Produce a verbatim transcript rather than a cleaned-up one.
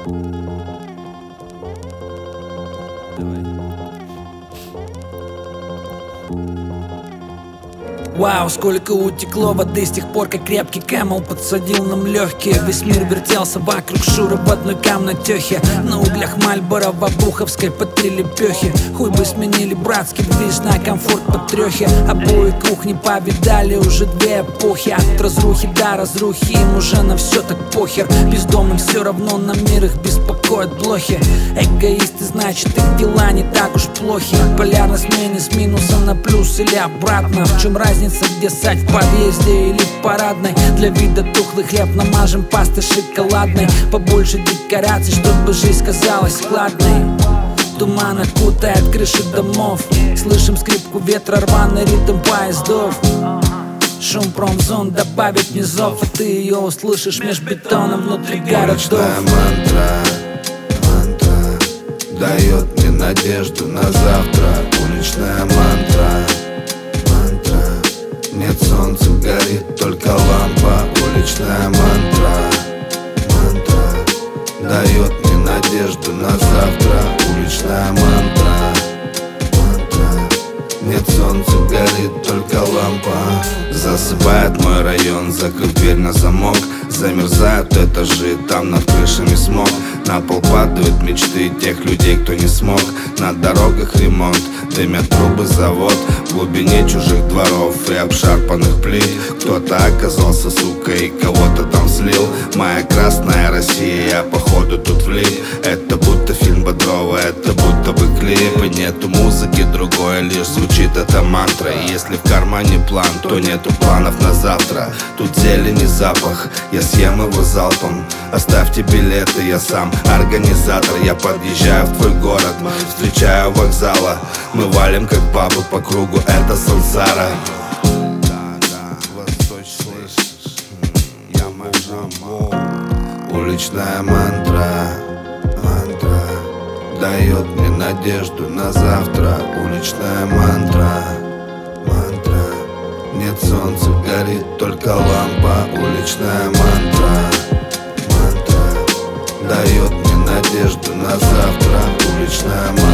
Вау, сколько утекло воды с тех пор, как крепкий Кэмел подсадил нам легкие. Весь мир вертелся вокруг Шура в одной камнотехе. На углях Мальборо в Обуховской по три лепехи. Хуй бы сменили братский движ на комфорт по трехе. Обои кухни повидали уже две эпохи. От разрухи до разрухи им уже на все так похер. Бездомным все равно, на мир их беспокоят блохи. Эгоисты, значит их дела не так уж плохи. Полярной смене с минуса на плюс или обратно. В чем разница? Где сать, в подъезде или в парадной? Для вида тухлый хлеб намажем пастой шоколадной. Побольше декораций, чтобы жизнь казалась складной. Туман окутает крыши домов. Слышим скрипку ветра, рваный ритм поездов. Шум промзон добавит низов, а ты ее услышишь меж бетоном внутри городов. Уличная мантра, мантра дает мне надежду на завтра. Уличная мантра, нет солнца, горит только лампа. Уличная мантра, мантра дает мне надежду на завтра. Уличная мантра, мантра нет солнца, горит только лампа. Засыпает мой район, закрыв дверь на замок. Замерзают этажи, там над крышами смог. На пол падают мечты тех людей, кто не смог. На дорогах ремонт, дымят трубы завод. В глубине чужих дворов и обшарпанных плит кто-то оказался сукой и кого-то там слил. Моя красная Россия, я походу тут влип. Это будто фильм Бодрова, это будто бы клип. И нету музыки другой, лишь звучит эта мантра. И если в кармане план, то нету планов на завтра. Тут зелень и запах, я съем его залпом. Оставьте билеты, я сам организатор. Я подъезжаю в твой город, встречаю вокзала. Мы валим как бабы по кругу, это сансара. Уличная мантра, мантра дает мне надежду на завтра. Уличная мантра, мантра нет солнца, горит только лампа. Уличная мантра, мантра дает мне надежду на завтра. Уличная мантра.